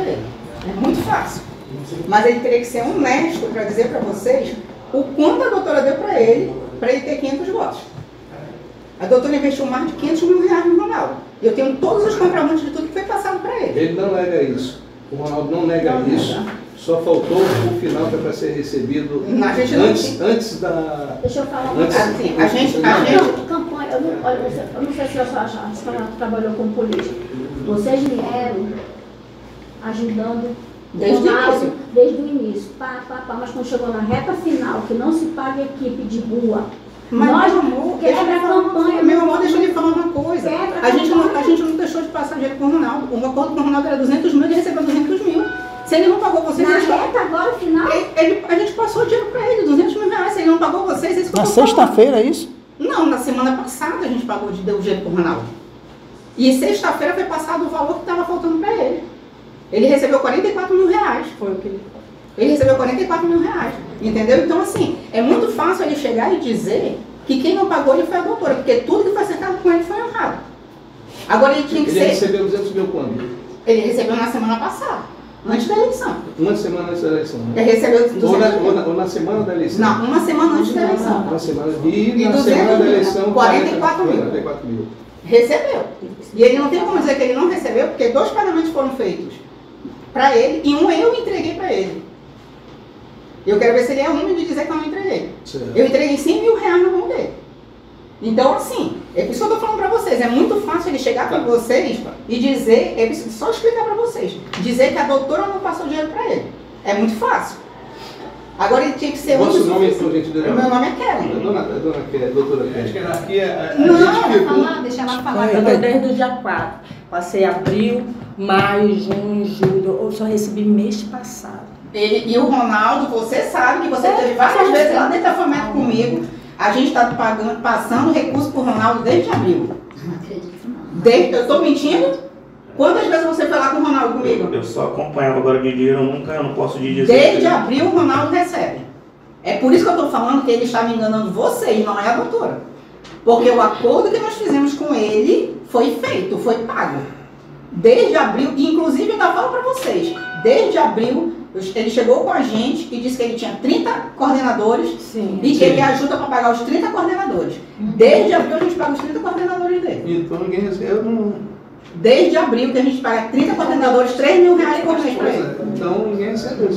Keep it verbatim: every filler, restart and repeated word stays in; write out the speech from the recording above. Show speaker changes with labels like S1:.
S1: dele. É muito fácil. Mas ele teria que ser honesto para dizer para vocês o quanto a doutora deu para ele, para ele ter quinhentos votos. A doutora investiu mais de quinhentos mil reais no Ronaldo. E eu tenho todos os comprovantes de tudo que foi passado para ele.
S2: Ele não nega isso. O Ronaldo não nega não, isso. Não. Só faltou o final que é para ser recebido
S1: a gente
S2: antes,
S1: não...
S2: antes da...
S3: Deixa eu falar uma
S1: coisa. Assim, a gente... A gente...
S3: Não, campanha, eu não, olha, você, eu não sei se a sua já trabalhou com política. Vocês vieram ajudando
S1: desde o início.
S3: Desde o início. Pá, pá, pá, mas quando chegou na reta final, que não se paga equipe de rua,
S1: mas
S3: nós,
S1: meu amor,
S3: quebra a campanha.
S1: Meu amor, deixa eu lhe falar uma coisa. A gente, não, a gente não deixou de passar dinheiro com o Ronaldo. O acordo com o Ronaldo era duzentos mil, ele recebeu duzentos mil. Se ele não pagou vocês...
S3: Na reta agora, final?
S1: Ele, ele, a gente passou dinheiro para ele, duzentos mil reais. Se ele não pagou vocês... Esse
S4: na sexta-feira, é isso?
S1: Não, na semana passada a gente pagou de deu dinheiro pro Ronaldo. E sexta-feira foi passado o valor que estava faltando para ele. Ele recebeu quarenta e quatro mil reais. Foi o que ele falou. Ele recebeu quarenta e quatro mil reais. Entendeu? Então, assim, é muito fácil ele chegar e dizer que quem não pagou ele foi a doutora, porque tudo que foi acertado com ele foi errado. Agora ele tinha que
S2: ele
S1: ser...
S2: Ele recebeu duzentos mil quando?
S1: Ele recebeu na semana passada. Antes da eleição.
S2: Uma semana antes da eleição.
S1: Ele recebeu duzentos
S2: ou, na,
S1: mil.
S2: ou, na, ou na semana da eleição?
S1: Não, uma semana antes da eleição.
S2: Uma semana. E,
S1: e
S2: na semana da eleição,
S1: quarenta e quatro mil.
S2: quarenta e quatro mil.
S1: Recebeu. E ele não tem como dizer que ele não recebeu, porque dois pagamentos foram feitos para ele e um eu entreguei para ele. Eu quero ver se ele é homem de dizer que eu não entreguei.
S2: Certo.
S1: Eu entreguei cem mil reais na mão dele. Então, assim, é por isso que eu estou falando para vocês. É muito fácil ele chegar para vocês e dizer, é só explicar para vocês, dizer que a doutora não passou dinheiro para ele. É muito fácil. Agora ele tinha que ser...
S2: Qual o seu nome, por gentileza?
S1: O meu nome é Kellen.
S2: A dona, a dona Kellen, a doutora Kellen.
S5: Acho que aqui a, a
S1: não,
S5: gente
S1: ficou... falar, deixa ela falar.
S6: Eu estou desde o dia quatro. Passei abril, maio, junho, julho. Eu só recebi mês passado.
S1: Ele, e o Ronaldo, você sabe que você teve várias vezes lá dentro da Fomento comigo. A gente está pagando, passando recurso para o Ronaldo desde abril.
S3: Não acredito não.
S1: Desde, eu estou mentindo? Quantas vezes você foi lá com o Ronaldo comigo?
S5: Eu, eu só acompanhava, agora de dinheiro eu nunca, eu não posso dizer.
S1: Desde abril o Ronaldo recebe. É por isso que eu estou falando que ele está me enganando vocês, não é a doutora. Porque o acordo que nós fizemos com ele foi feito, foi pago. Desde abril, e inclusive eu ainda falo para vocês, desde abril ele chegou com a gente e disse que ele tinha trinta coordenadores. Sim, e que sim. Ele ajuda para pagar os trinta coordenadores. Desde abril a gente paga os trinta coordenadores dele.
S2: Então ninguém recebeu, não...
S1: Desde abril que a gente paga trinta coordenadores, três mil reais por mês para ele.
S2: Então ninguém recebeu.